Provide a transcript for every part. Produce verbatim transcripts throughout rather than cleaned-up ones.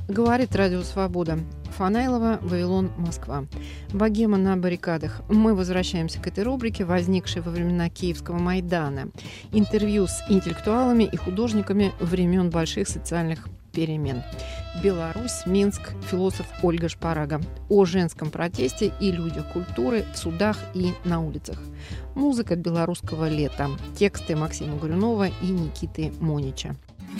Говорит Радио Свобода. Фанайлова, Вавилон, Москва. Богема на баррикадах. Мы возвращаемся к этой рубрике, возникшей во времена Киевского Майдана. Интервью с интеллектуалами и художниками времен больших социальных перемен. Беларусь, Минск, философ Ольга Шпарага. О женском протесте и людях культуры в судах и на улицах. Музыка белорусского лета. Тексты Максима Горюнова и Никиты Монича.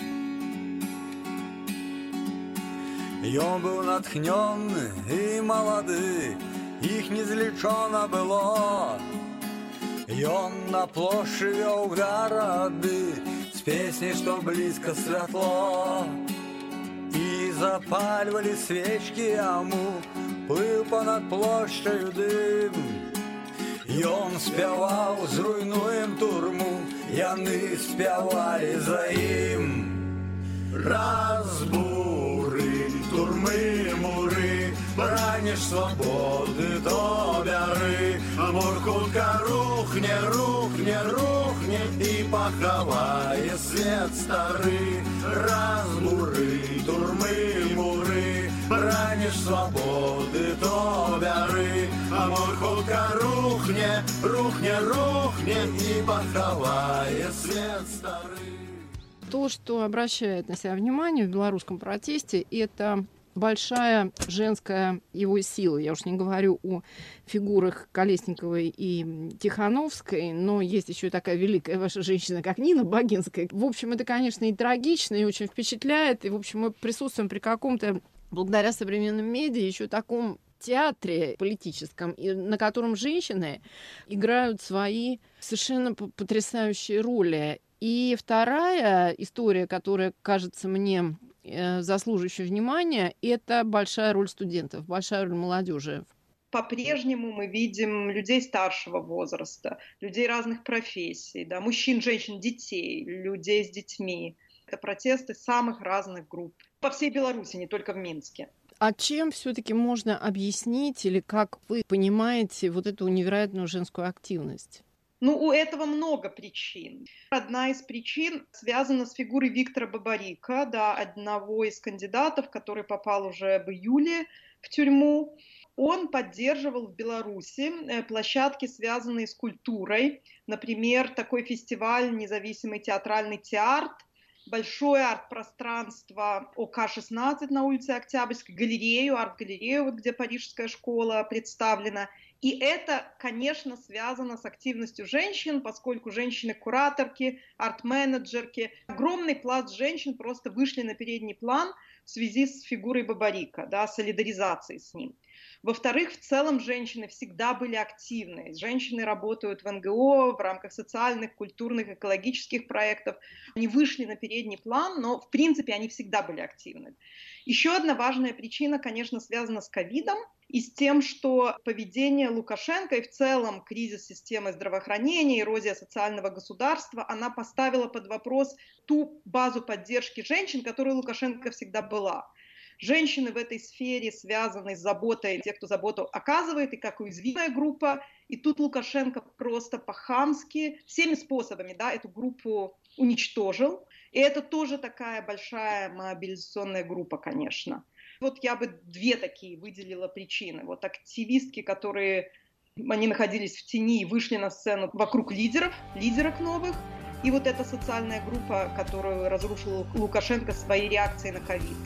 Ён быў натхнённы і малады, іх незлічона было. Ён на плошчы вёў гарады з песняй, што блізка святло. І запальвалі свечкі яму, плыў панад плошчаю дым. Ён спяваў, зруйнуем турму, яны спявалі за ім. Разбуры, турмы, муры, браніш свабоды, то бяры. Мур хутка рухне, рухне, рухне і пахавае свет стары. Разбуры, турмы, муры, браніш свабоды, то бяры. Мур хутка рухне, рухне, рухне і пахавае свет стары. То, что обращает на себя внимание в белорусском протесте, это большая женская его сила. Я уж не говорю о фигурах Колесниковой и Тихановской, но есть еще и такая великая ваша женщина, как Нина Богинская. В общем, это, конечно, и трагично, и очень впечатляет. И, в общем, мы присутствуем при каком-то, благодаря современным медиа, еще таком театре политическом, на котором женщины играют свои совершенно потрясающие роли. И вторая история, которая кажется мне заслуживающей внимания, это большая роль студентов, большая роль молодежи. По-прежнему мы видим людей старшего возраста, людей разных профессий, да, мужчин, женщин, детей, людей с детьми. Это протесты самых разных групп по всей Беларуси, не только в Минске. А чем все-таки можно объяснить или как вы понимаете вот эту невероятную женскую активность? Ну, у этого много причин. Одна из причин связана с фигурой Виктора Бабарика, да, одного из кандидатов, который попал уже в июле в тюрьму. Он поддерживал в Беларуси площадки, связанные с культурой. Например, такой фестиваль «Независимый театральный театр», большое арт-пространство О К шестнадцать на улице Октябрьской, галерею, арт-галерею, вот где Парижская школа представлена. И это, конечно, связано с активностью женщин, поскольку женщины-кураторки, арт-менеджерки, огромный пласт женщин просто вышли на передний план в связи с фигурой Бабарика, да, солидаризацией с ним. Во-вторых, в целом женщины всегда были активны. Женщины работают в Н Г О в рамках социальных, культурных, экологических проектов. Они вышли на передний план, но в принципе они всегда были активны. Еще одна важная причина, конечно, связана с ковидом и с тем, что поведение Лукашенко и в целом кризис системы здравоохранения, эрозия социального государства, она поставила под вопрос ту базу поддержки женщин, которая у Лукашенко всегда была. Женщины в этой сфере связаны с заботой тех, кто заботу оказывает, и как уязвимая группа. И тут Лукашенко просто по-хамски всеми способами, да, эту группу уничтожил. И это тоже такая большая мобилизационная группа, конечно. Вот я бы две такие выделила причины. Вот активистки, которые они находились в тени и вышли на сцену вокруг лидеров, лидеров новых. И вот эта социальная группа, которую разрушил Лукашенко своей реакцией на ковид.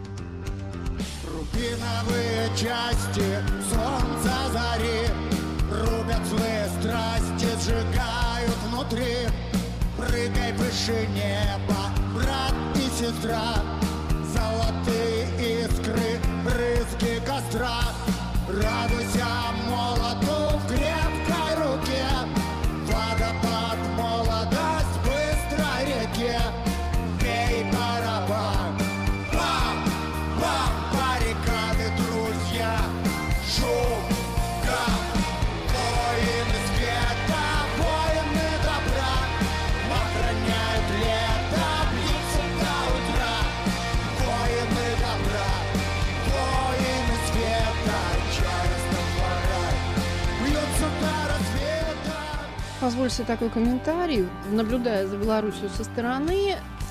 Рубиновые части солнца зари рубят злые страсти, сжигают внутри. Прыгай выше неба, брат и сестра. Золотые искры, брызги костра. Радуйся молоту в крепкой руке. Водопад, молодость, быстрой реке. Бей барабан. Баррикады, друзья, шум, гам, воины света, воины добра, охраняют лето, бьются до утра. Воины добра, воины света, честно двора, бьются до рассвета. Позвольте такой комментарий. Наблюдая за Беларусью со стороны,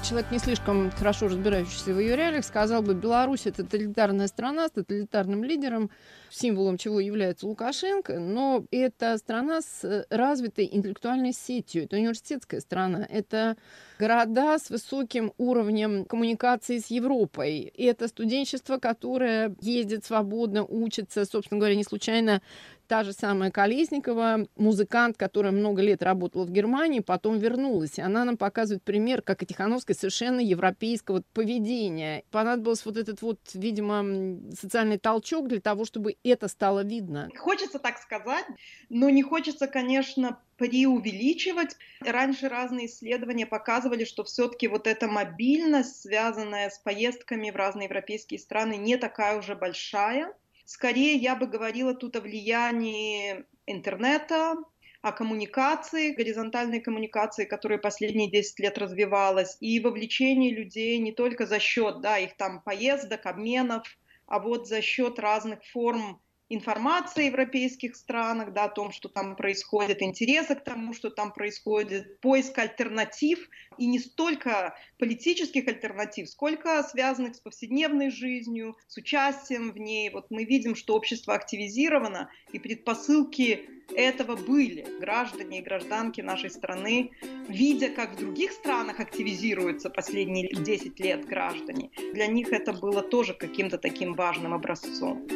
человек, не слишком хорошо разбирающийся в ее реалиях, сказал бы, Беларусь — это тоталитарная страна с тоталитарным лидером, символом чего является Лукашенко, но это страна с развитой интеллектуальной сетью, это университетская страна, это города с высоким уровнем коммуникации с Европой, и это студенчество, которое ездит свободно, учится, собственно говоря, не случайно та же самая Колесникова, музыкант, которая много лет работала в Германии, потом вернулась. И она нам показывает пример, как и Тихановская, совершенно европейского поведения. Понадобился вот этот вот, видимо, социальный толчок для того, чтобы это стало видно. Хочется так сказать, но не хочется, конечно, преувеличивать. Раньше разные исследования показывали, что все-таки вот эта мобильность, связанная с поездками в разные европейские страны, не такая уже большая. Скорее, я бы говорила тут о влиянии интернета, о коммуникации, горизонтальной коммуникации, которая последние десять лет развивалась, и вовлечении людей не только за счет, да, их там поездок, обменов, а вот за счет разных форм информации в европейских странах, да, о том, что там происходит, интереса к тому, что там происходит, поиск альтернатив, и не столько политических альтернатив, сколько связанных с повседневной жизнью, с участием в ней. Вот мы видим, что общество активизировано, и предпосылки этого были. Граждане и гражданки нашей страны, видя, как в других странах активизируются последние десять лет граждане, для них это было тоже каким-то таким важным образцом.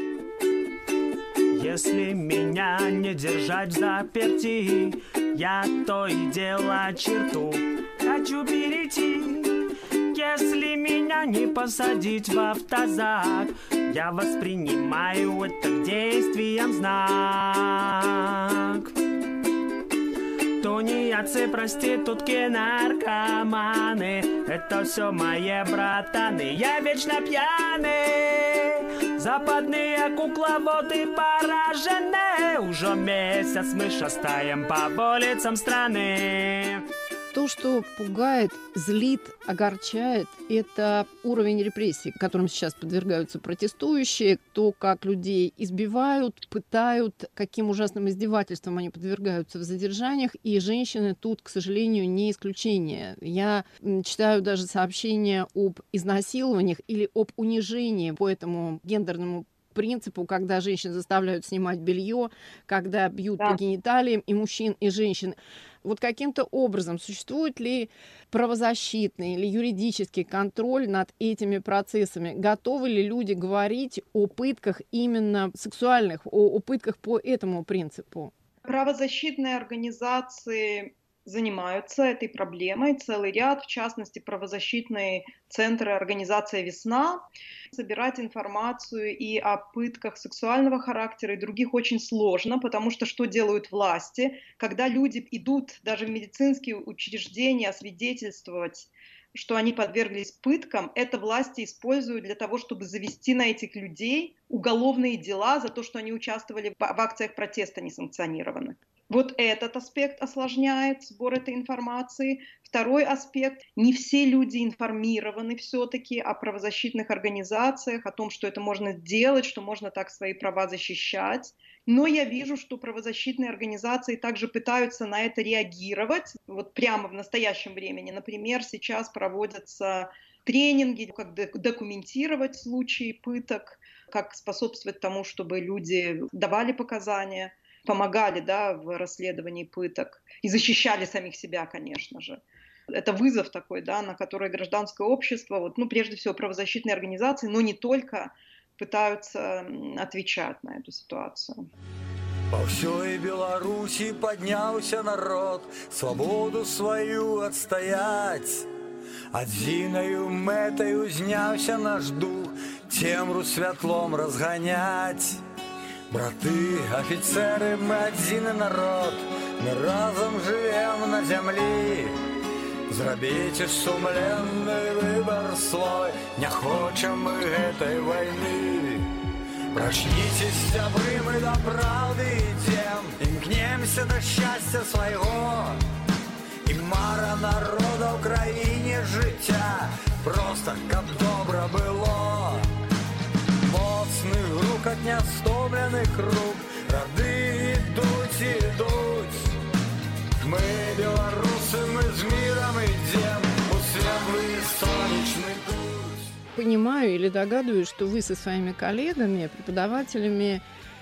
Если меня не держать в заперти, я то и дело черту хочу перейти. Если меня не посадить в автозак, я воспринимаю это к действиям знак. Тунеядцы, проститутки, наркоманы, это все мои братаны, я вечно пьяный. Западные кукловоды поражены, уже месяц мы шастаем по улицам страны. То, что пугает, злит, огорчает, это уровень репрессий, которым сейчас подвергаются протестующие, то, как людей избивают, пытают, каким ужасным издевательствам они подвергаются в задержаниях, и женщины тут, к сожалению, не исключение. Я читаю даже сообщения об изнасилованиях или об унижении по этому гендерному принципу, когда женщин заставляют снимать белье, когда бьют да. по гениталиям и мужчин, и женщин. Вот каким-то образом существует ли правозащитный или юридический контроль над этими процессами? Готовы ли люди говорить о пытках именно сексуальных, о, о пытках по этому принципу? Правозащитные организации занимаются этой проблемой, целый ряд, в частности, правозащитные центры, организация «Весна». Собирать информацию и о пытках сексуального характера и других очень сложно, потому что что делают власти, когда люди идут даже в медицинские учреждения свидетельствовать, что они подверглись пыткам, это власти используют для того, чтобы завести на этих людей уголовные дела за то, что они участвовали в акциях протеста несанкционированных. Вот этот аспект осложняет сбор этой информации. Второй аспект – не все люди информированы все-таки о правозащитных организациях, о том, что это можно делать, что можно так свои права защищать. Но я вижу, что правозащитные организации также пытаются на это реагировать вот прямо в настоящем времени. Например, сейчас проводятся тренинги, как документировать случаи пыток, как способствовать тому, чтобы люди давали показания, помогали, да, в расследовании пыток и защищали самих себя, конечно же. Это вызов такой, да, на который гражданское общество, вот, ну, прежде всего правозащитные организации, но не только, пытаются отвечать на эту ситуацию. По всей Беларуси поднялся народ, свободу свою отстоять. Адзіною метою знявся наш дух, темру святлом разгонять. Браты, офицеры, мы один народ, мы разом живем на землі. Зробите сумленный выбор свой, не хочем мы этой войны. Прочнитесь, сябры, мы до правды идем, имкнемся до счастья своего. И мара народа в Украине життя, просто как добро было. Моцных рук от неостомленных рук, роды идут, идут. Мы белорусы, мы с миром идем, у светлые понимаю или догадываюсь, что вы со своими коллегами, преподавателями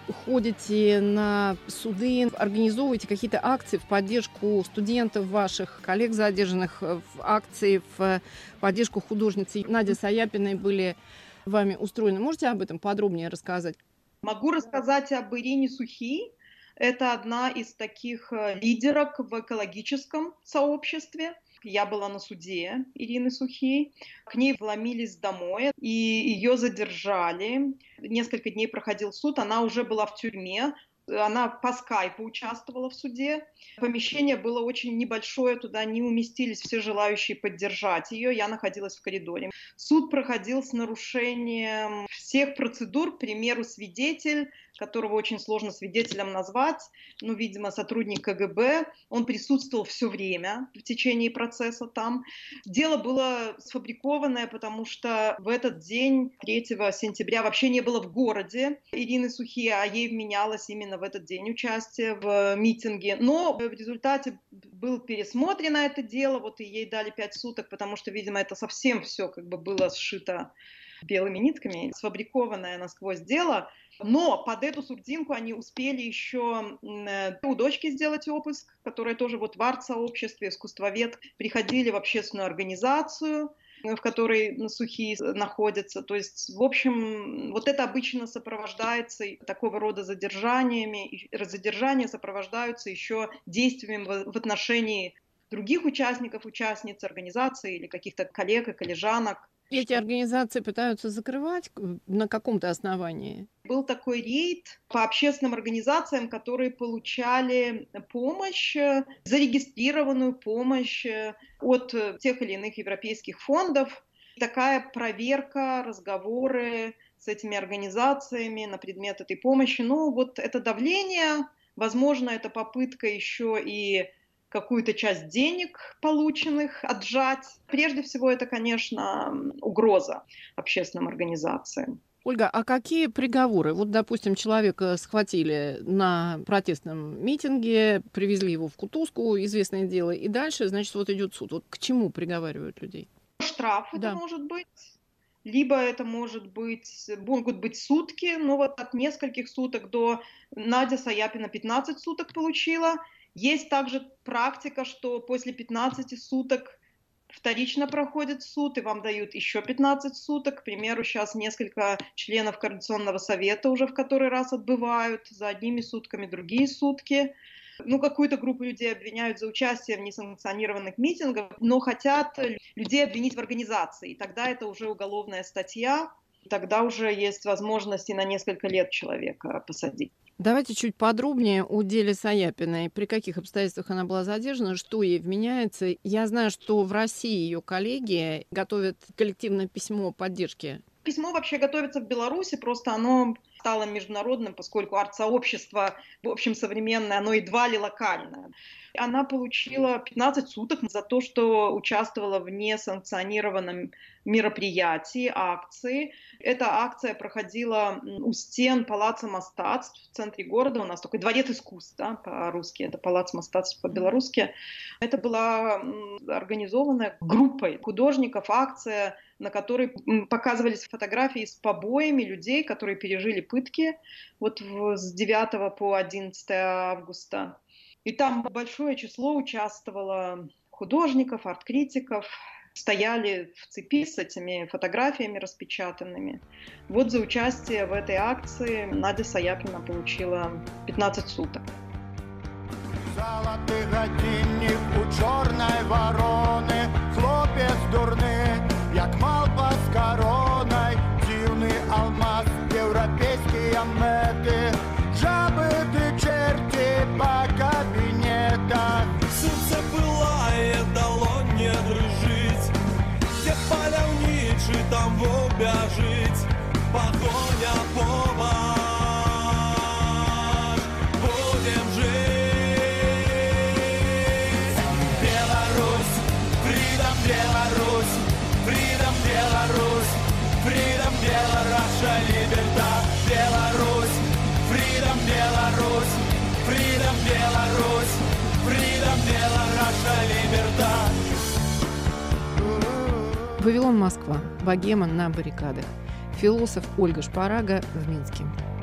ходите на суды, организовываете какие-то акции в поддержку студентов ваших, коллег задержанных, в акции в поддержку художницы Нади Саяпиной были вами устроены. Можете об этом подробнее рассказать? Могу рассказать об Ирине Сухи. Это одна из таких лидерок в экологическом сообществе. Я была на суде Ирины Сухи. К ней вломились домой, и ее задержали. Несколько дней проходил суд, она уже была в тюрьме. Она по скайпу участвовала в суде. Помещение было очень небольшое, туда не уместились все желающие поддержать ее. Я находилась в коридоре. Суд проходил с нарушением всех процедур. К примеру, свидетель, которого очень сложно свидетелем назвать, ну, видимо, сотрудник ка гэ бэ, он присутствовал все время в течение процесса там. Дело было сфабрикованное, потому что в этот день, третьего сентября, вообще не было в городе Ирины Сухи, а ей вменялось именно в этот день участие в митинге. Но в результате был пересмотрено это дело, вот и ей дали пять суток, потому что, видимо, это совсем все как бы было сшито белыми нитками, сфабрикованное насквозь дело. Но под эту сурдинку они успели еще у дочки сделать обыск, которая тоже вот в арт-сообществе, искусствовед, приходили в общественную организацию, в которой Сухи находятся. То есть, в общем, вот это обычно сопровождается такого рода задержаниями. И задержания сопровождаются еще действиями в отношении других участников, участниц организации или каких-то коллег и коллежанок. Эти организации пытаются закрывать на каком-то основании? Был такой рейд по общественным организациям, которые получали помощь, зарегистрированную помощь от тех или иных европейских фондов. Такая проверка, разговоры с этими организациями на предмет этой помощи. Ну, вот это давление, возможно, это попытка еще и какую-то часть денег, полученных, отжать. Прежде всего, это, конечно, угроза общественным организациям. Ольга, а какие приговоры? Вот, допустим, человека схватили на протестном митинге, привезли его в Кутузку, известное дело, и дальше, значит, вот идет суд. Вот к чему приговаривают людей? Штраф да. это может быть. Либо это может быть, могут быть сутки, но вот от нескольких суток до Надя Саяпина пятнадцать суток получила. Есть также практика, что после пятнадцати суток вторично проходит суд, и вам дают еще пятнадцать суток. К примеру, сейчас несколько членов Координационного совета уже в который раз отбывают за одними сутками, другие сутки. Ну, какую-то группу людей обвиняют за участие в несанкционированных митингах, но хотят людей обвинить в организации. И тогда это уже уголовная статья, тогда уже есть возможность и на несколько лет человека посадить. Давайте чуть подробнее о деле Саяпиной. При каких обстоятельствах она была задержана, что ей вменяется. Я знаю, что в России ее коллеги готовят коллективное письмо поддержки. Письмо вообще готовится в Беларуси, просто оно стало международным, поскольку арт-сообщество, в общем, современное, оно едва ли локальное. Она получила пятнадцать суток за то, что участвовала в несанкционированном мероприятии, акции. Эта акция проходила у стен Палаца мастацтв в центре города. У нас такой дворец искусств, да, по-русски, это Палац мастацтв по-белорусски. Это была организованная группой художников акция, на которой показывались фотографии с побоями людей, которые пережили пытки вот с девятого по одиннадцатое августа. И там большое число участвовало художников, арт-критиков, стояли в цепи с этими фотографиями распечатанными. Вот за участие в этой акции Надя Саяпина получила пятнадцать суток. Золотый годинник у чорной вороны, хлопец дурны, як малпа з короной, дивный алмаз, европейские меты, жабы ты черти по кабинетах. Сердце пылає, дало не дрожить, где поляўнічы там вобяжить, погоня по вас, будем жить. Беларусь, freedom Беларусь, freedom Беларусь, freedom Беларусь, либерта. Беларусь, freedom Беларусь, freedom Беларусь, freedom Беларусь, либерта. Вавилон, Москва. Богема на баррикадах. Философ Ольга Шпарага в Минске.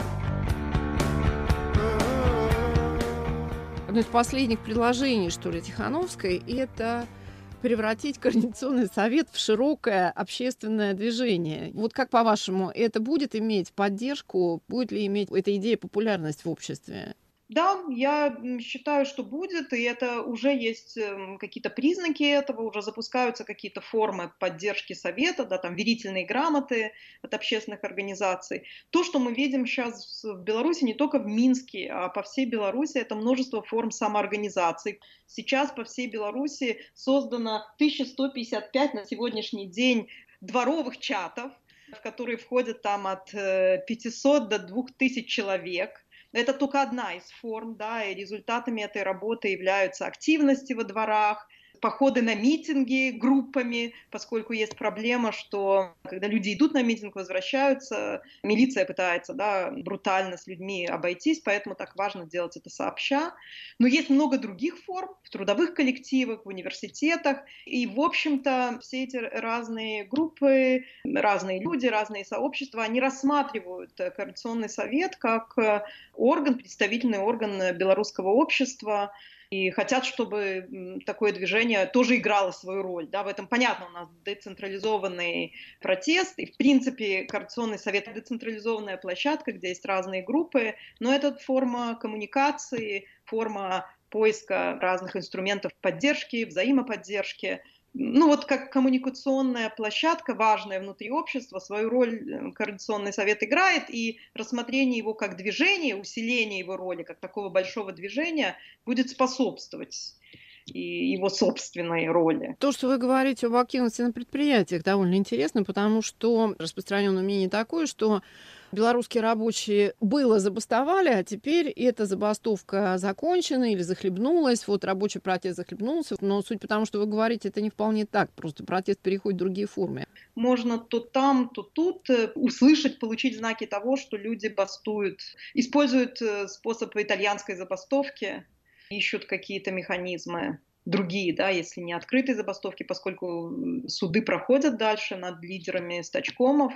Одно из последних предложений, что ли, Тихановской, это превратить Координационный совет в широкое общественное движение. Вот как, по-вашему, это будет иметь поддержку, будет ли иметь эта идея популярность в обществе? Да, я считаю, что будет, и это уже есть какие-то признаки этого, уже запускаются какие-то формы поддержки совета, да, там верительные грамоты от общественных организаций. То, что мы видим сейчас в Беларуси, не только в Минске, а по всей Беларуси, это множество форм самоорганизации. Сейчас по всей Беларуси создано тысяча сто пятьдесят пять на сегодняшний день дворовых чатов, в которые входят там от пятисот до двух тысяч человек. Это только одна из форм, да, и результатами этой работы являются активности во дворах, походы на митинги группами, поскольку есть проблема, что когда люди идут на митинг, возвращаются, милиция пытается, да, брутально с людьми обойтись, поэтому так важно делать это сообща. Но есть много других форм в трудовых коллективах, в университетах, и, в общем-то, все эти разные группы, разные люди, разные сообщества, они рассматривают Координационный совет как орган, представительный орган белорусского общества, и хотят, чтобы такое движение тоже играло свою роль. Да, в этом понятно, у нас децентрализованный протест, и в принципе Координационный совет — децентрализованная площадка, где есть разные группы, но это форма коммуникации, форма поиска разных инструментов поддержки, взаимоподдержки. Ну вот как коммуникационная площадка, важная внутри общества, свою роль Координационный совет играет, и рассмотрение его как движения, усиление его роли как такого большого движения будет способствовать и его собственной роли. То, что вы говорите об активности на предприятиях, довольно интересно, потому что распространенное мнение такое, что белорусские рабочие было забастовали, а теперь эта забастовка закончена или захлебнулась. Вот рабочий протест захлебнулся. Но суть потому, что вы говорите, это не вполне так. Просто протест переходит в другие формы. Можно то там, то тут услышать, получить знаки того, что люди бастуют. Используют способ итальянской забастовки, ищут какие-то механизмы. Другие, да, если не открытые забастовки, поскольку суды проходят дальше над лидерами стачкомов.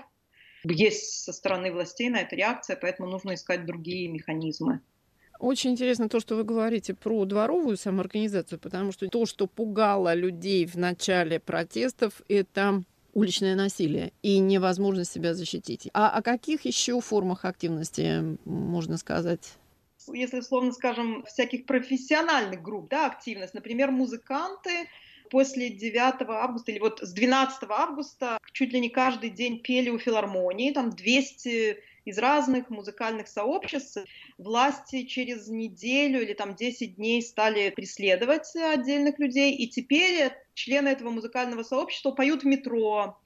Есть со стороны властей на это реакция, поэтому нужно искать другие механизмы. Очень интересно то, что вы говорите про дворовую самоорганизацию, потому что то, что пугало людей в начале протестов, это уличное насилие и невозможность себя защитить. А о каких еще формах активности можно сказать? Если, условно скажем, всяких профессиональных групп, да, активность, например, музыканты, после девятого августа, или вот с двенадцатого августа чуть ли не каждый день пели у филармонии, там двести из разных музыкальных сообществ. Власти через неделю или там десять дней стали преследовать отдельных людей, и теперь члены этого музыкального сообщества поют в метро,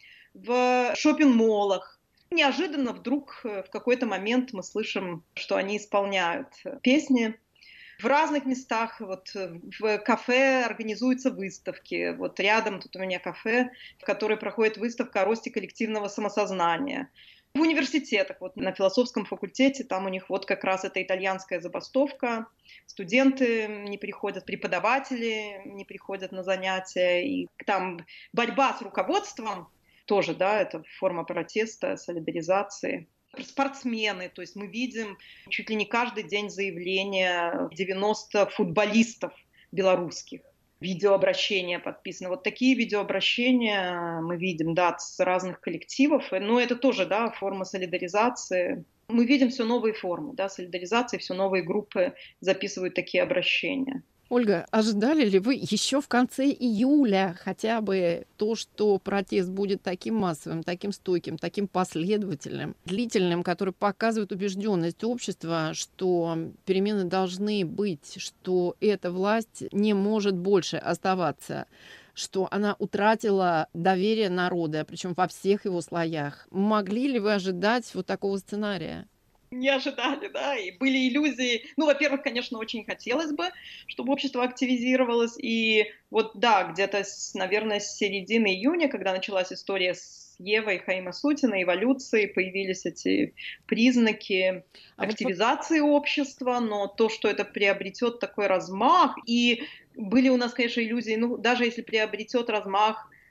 в шоппинг-моллах. Неожиданно вдруг в какой-то момент мы слышим, что они исполняют песни. В разных местах, вот в кафе организуются выставки. Вот рядом тут у меня кафе, в которой проходит выставка о росте коллективного самосознания. В университетах, вот на философском факультете, там у них вот как раз эта итальянская забастовка. Студенты не приходят, преподаватели не приходят на занятия. И там борьба с руководством тоже, да, это форма протеста, солидаризации. Спортсмены, то есть мы видим чуть ли не каждый день заявления девяноста футболистов белорусских. Видеообращения подписаны. Вот такие видеообращения мы видим, да, с разных коллективов. Но это тоже, да, форма солидаризации. Мы видим все новые формы, да, солидаризации, все новые группы записывают такие обращения. Ольга, ожидали ли вы еще в конце июля хотя бы то, что протест будет таким массовым, таким стойким, таким последовательным, длительным, который показывает убежденность общества, что перемены должны быть, что эта власть не может больше оставаться, что она утратила доверие народа, причем во всех его слоях? Могли ли вы ожидать вот такого сценария? Не ожидали, да, и были иллюзии. Ну, во-первых, конечно, очень хотелось бы, чтобы общество активизировалось, и вот, да, где-то, с, наверное, с середины июня, когда началась история с Евой Хаимасутиной, эволюции, появились эти признаки а активизации вот... общества, но то, что это приобретет такой размах, и были у нас, конечно, иллюзии, ну, даже если приобретет размах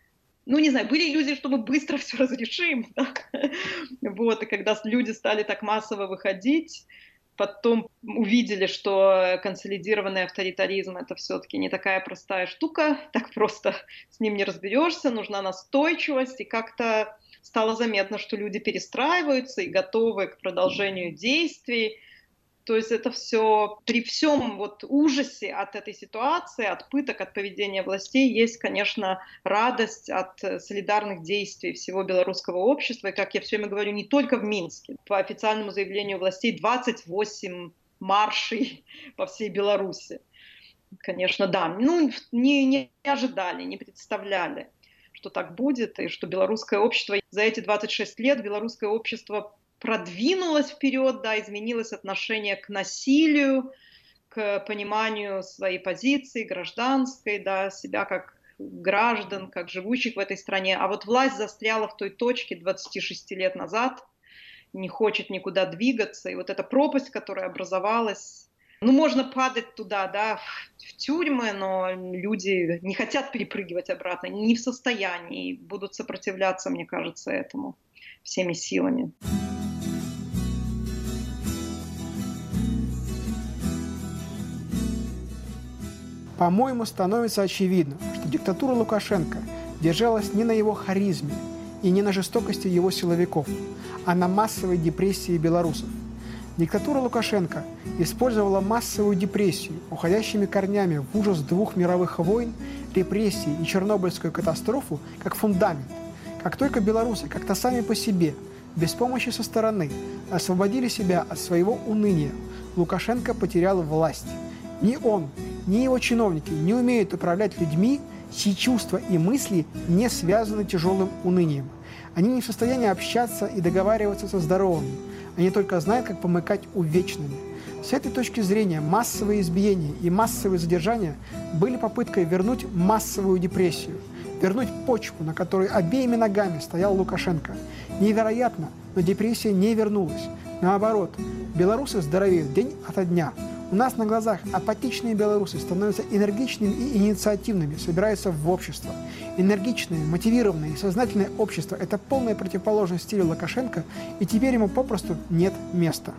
ну, не знаю, были иллюзии, что мы быстро все разрешим. Да? Вот, и когда люди стали так массово выходить, потом увидели, что консолидированный авторитаризм — это все-таки не такая простая штука, так просто с ним не разберешься, нужна настойчивость, и как-то стало заметно, что люди перестраиваются и готовы к продолжению действий. То есть это все, при всем вот ужасе от этой ситуации, от пыток, от поведения властей, есть, конечно, радость от солидарных действий всего белорусского общества. И, как я все время говорю, не только в Минске. По официальному заявлению властей двадцать восемь маршей по всей Беларуси. Конечно, да. Ну, не, не ожидали, не представляли, что так будет, и что белорусское общество за эти двадцать шесть лет, белорусское общество продвинулось вперед, да, изменилось отношение к насилию, к пониманию своей позиции гражданской, да, себя как граждан, как живущих в этой стране. А вот власть застряла в той точке двадцать шесть лет назад, не хочет никуда двигаться. И вот эта пропасть, которая образовалась, ну, можно падать туда, да, в тюрьмы, но люди не хотят перепрыгивать обратно, не в состоянии, и будут сопротивляться, мне кажется, этому всеми силами. По-моему, становится очевидно, что диктатура Лукашенко держалась не на его харизме и не на жестокости его силовиков, а на массовой депрессии белорусов. Диктатура Лукашенко использовала массовую депрессию, уходящими корнями в ужас двух мировых войн, репрессий и Чернобыльскую катастрофу как фундамент. Как только белорусы как-то сами по себе, без помощи со стороны, освободили себя от своего уныния, Лукашенко потерял власть. Ни он, ни его чиновники не умеют управлять людьми, чьи чувства и мысли не связаны тяжелым унынием. Они не в состоянии общаться и договариваться со здоровыми. Они только знают, как помыкать увечными. С этой точки зрения массовые избиения и массовые задержания были попыткой вернуть массовую депрессию, вернуть почву, на которой обеими ногами стоял Лукашенко. Невероятно, но депрессия не вернулась. Наоборот, белорусы здоровеют день ото дня. У нас на глазах апатичные белорусы становятся энергичными и инициативными, собираются в общество. Энергичное, мотивированное и сознательное общество – это полная противоположность стилю Лукашенко, и теперь ему попросту нет места.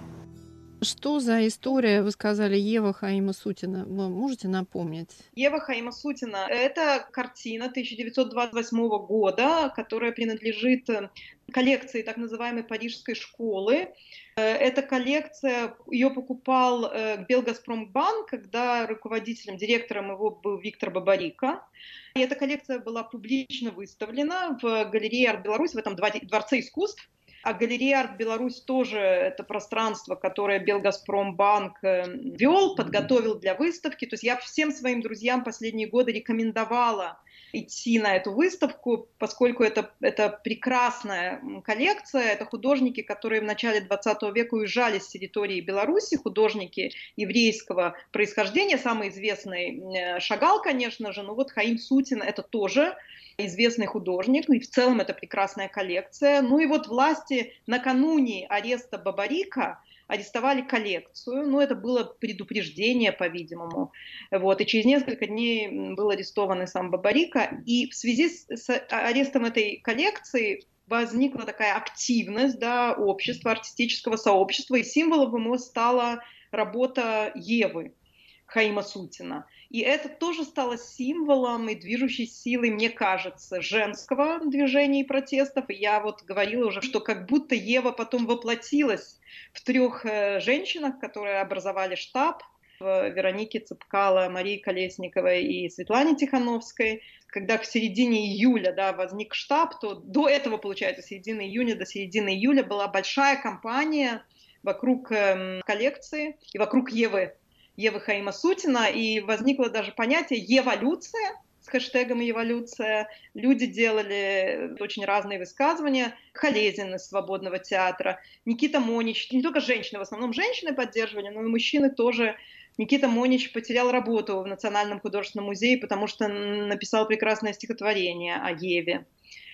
Что за история, вы сказали, Ева Хаима-Сутина? Вы можете напомнить? Ева Хаима-Сутина – это картина тысяча девятьсот двадцать восьмого года, которая принадлежит коллекции так называемой Парижской школы. Эта коллекция, ее покупал Белгазпромбанк, когда руководителем, директором его был Виктор Бабарико. И эта коллекция была публично выставлена в галерее «Арт Беларусь», в этом дворце искусств. А галерея «Арт Беларусь» тоже это пространство, которое Белгазпромбанк вел, подготовил для выставки. То есть я всем своим друзьям последние годы рекомендовала идти на эту выставку, поскольку это, это прекрасная коллекция. Это художники, которые в начале двадцатого века уезжали с территории Беларуси, художники еврейского происхождения. Самый известный Шагал, конечно же, но вот Хаим-Сутин — это тоже известный художник, и в целом это прекрасная коллекция. Ну и вот власти накануне ареста Бабарико арестовали коллекцию, ну это было предупреждение, по-видимому, вот, и через несколько дней был арестован и сам Бабарико, и в связи с, с арестом этой коллекции возникла такая активность, да, общества, артистического сообщества, и символом ему стала работа Евы Хаима-Сутина. И это тоже стало символом и движущей силой, мне кажется, женского движения и протестов. И я вот говорила уже, что как будто Ева потом воплотилась в трех женщинах, которые образовали штаб, в Веронике Цепкало, Марии Колесниковой и Светлане Тихановской. Когда к середине июля, да, возник штаб, то до этого, получается, с середины июня до середины июля была большая кампания вокруг э, коллекции и вокруг Евы. Евы Хаима-Сутина, и возникло даже понятие «еволюция» с хэштегом «еволюция». Люди делали очень разные высказывания. Халезин из «Свободного театра», Никита Монич, не только женщины, в основном женщины поддерживали, но и мужчины тоже. Никита Монич потерял работу в Национальном художественном музее, потому что написал прекрасное стихотворение о Еве.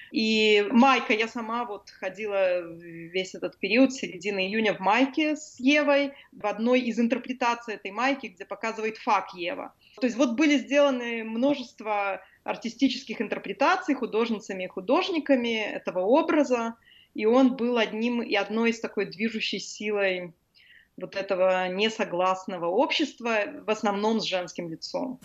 И майка, я сама вот ходила весь этот период, с середины июня в майке с Евой, в одной из интерпретаций этой майки, где показывает фак Ева. То есть вот были сделаны множество артистических интерпретаций художницами и художниками этого образа, и он был одним и одной из такой движущей силой вот этого несогласного общества, в основном с женским лицом.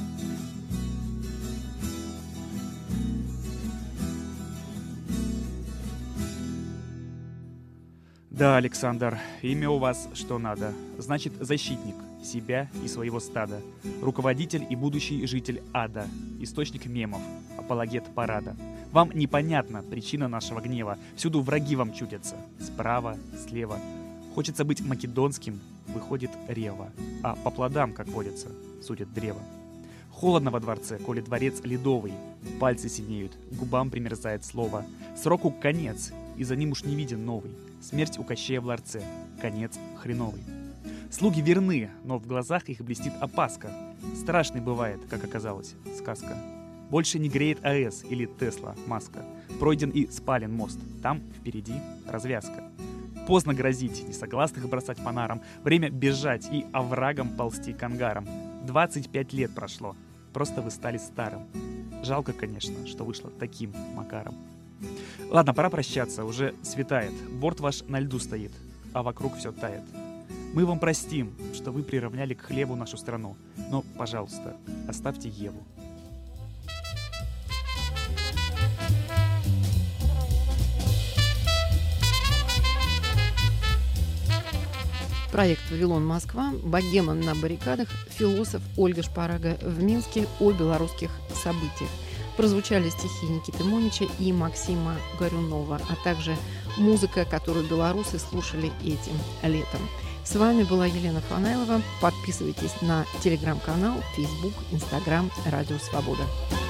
Да, Александр, имя у вас что надо. Значит, защитник себя и своего стада, руководитель и будущий житель ада, источник мемов, апологет парада. Вам непонятна причина нашего гнева. Всюду враги вам чудятся. Справа, слева. Хочется быть македонским, выходит рева. А по плодам, как водится, судят древо. Холодно во дворце, коли дворец ледовый. Пальцы синеют, губам примерзает слово. Сроку конец, и за ним уж не виден новый. Смерть у Кощея в ларце, конец хреновый. Слуги верны, но в глазах их блестит опаска. Страшной бывает, как оказалось, сказка. Больше не греет АЭС или Тесла, Маска. Пройден и спален мост, там впереди развязка. Поздно грозить, несогласных бросать по нарам. Время бежать и оврагом ползти к ангарам. двадцать пять лет прошло, просто вы стали старым. Жалко, конечно, что вышло таким макаром. Ладно, пора прощаться, уже светает. Борт ваш на льду стоит, а вокруг все тает. Мы вам простим, что вы приравняли к хлебу нашу страну. Но, пожалуйста, оставьте Еву. Проект «Вавилон, Москва», «Богема на баррикадах», философ Ольга Шпарага в Минске о белорусских событиях. Прозвучали стихи Никиты Монича и Максима Горюнова, а также музыка, которую белорусы слушали этим летом. С вами была Елена Фанайлова. Подписывайтесь на телеграм-канал, Facebook, Instagram «Радио Свобода».